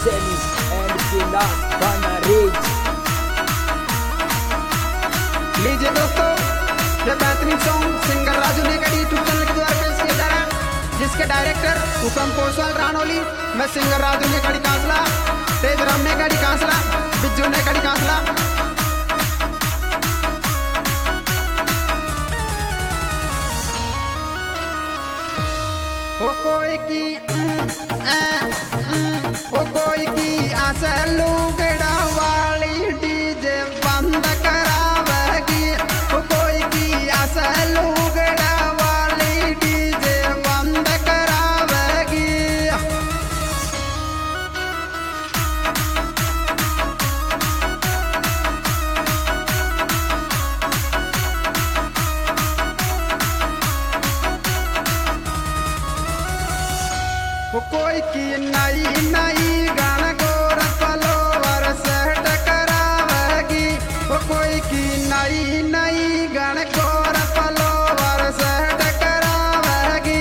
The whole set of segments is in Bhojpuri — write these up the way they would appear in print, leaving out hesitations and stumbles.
Seni and Kila Banarej। लीजिए दोस्तों, ये बेहतरीन सॉन्ग सिंगर राजू नेगड़ी यूट्यूब चैनल के द्वारा पेश किया जा रहा है, जिसके डायरेक्टर हुकम पोसवाल रानोली, मैं सिंगर राजू नेगड़ी कांसला, तेज राम नेगड़ी कांसला, बिज्जू नेगड़ी कांसला। ओ कोई की आशा लुगड़ा वाली डीजे बंद करावेगी। ओ कोई की आशा लुगड़ा वाली डीजे बंद करावेगी। ओ कोई की नई नई गाना गोर पलोवर सेट करावेगी। ओ कोई की नई नई गाना गोर पलोवर सेट करावेगी।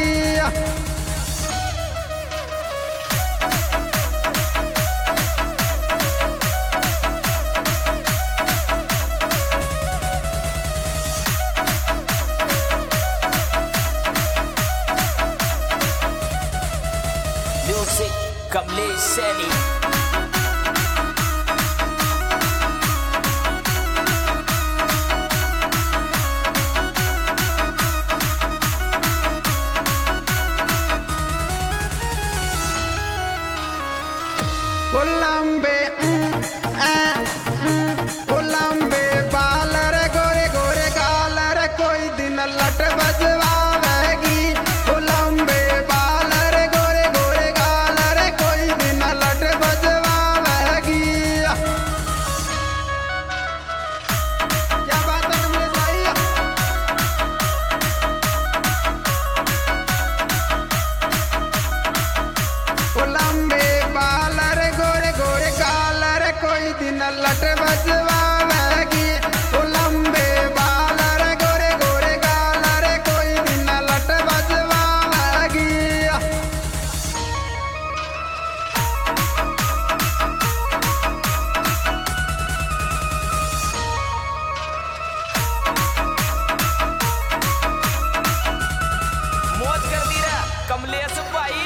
Music Kamlesh Seni। ओ लंबे बाल रे गोरे गोरे गाल रे कोई दिन लट बजवावेगी। ओ लंबे बाल रे गोरे गोरे गाल रे कोई दिन लट बजवावेगी। क्या बात है कमलेश भाई? ओ लंबे बाल रे गोरे गोरे गाल रे कोई दिन लट बजवावेगी। ओ लंबे बाल रे गोरे गोरे गाल रे कोई दिन लट बजवावेगी। मौज कर दी रा कमलेश भाई।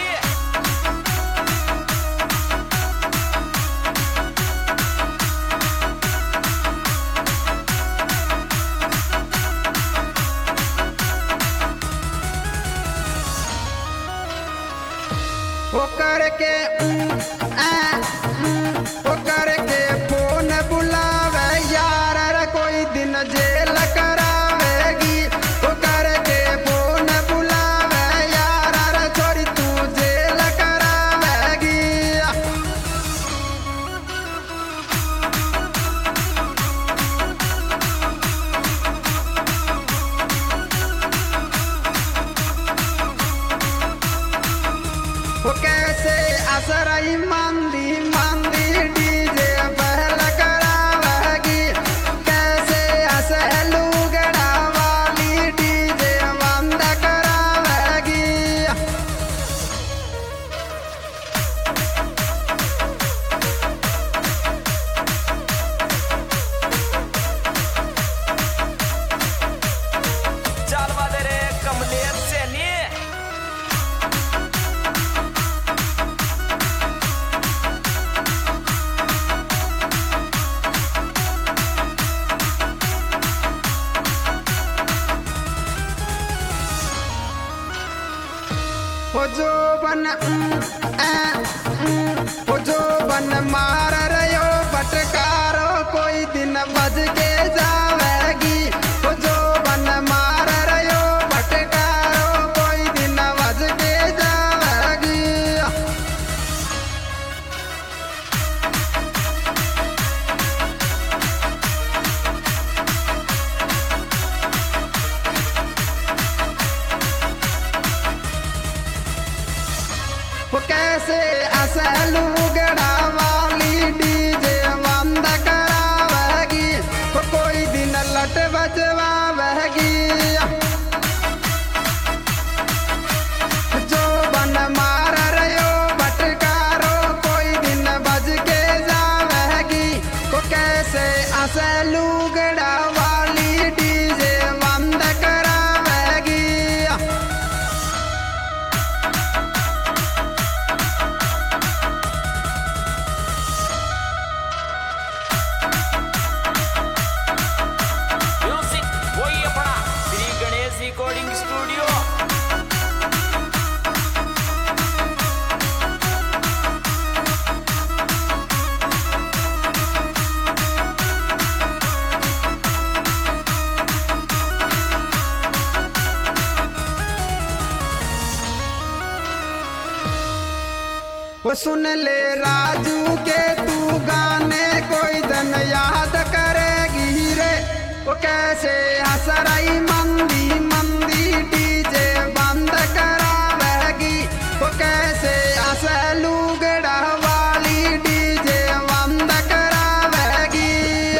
ओ करके फोन बुलावे यार रे कोई दिन जेल करावेगी। ओ करके फोन बुलावे यार रे छोरी तू जेल करावेगी। वो कैसे असरई मंदी मंदी डीजे पहल करावेगी। कैसे असलू गड़ा वाली डीजे बंद करावेगी। चाल वादे रे कमलेश सैनी। वो जो बन मार रयो बटकारो कोई दिन बज के जावेगी। वो जो बन मार रयो बटकारो कोई दिन बज के जावेगी। वो कैसे असलू गड़ा वाली डीजे बंद करावेगी। वो कोई दिन लट बजवावेगी। जो बन मार रयो बटकारो कोई दिन बज वो सुन ले राजू के तू गाने कोई दिन याद करेगी रे। वो कैसे हंस रही मंदी मंदी डीजे बंद करावेगी। वो कैसे हंस लुगड़ा वाली डीजे बंद करावेगी।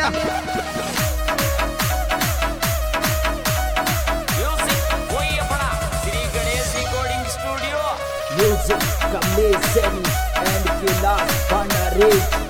म्यूजिक वही अपना Shri Ganesh recording studio. Music Kamlesh Saini and Kailash Bhandarej.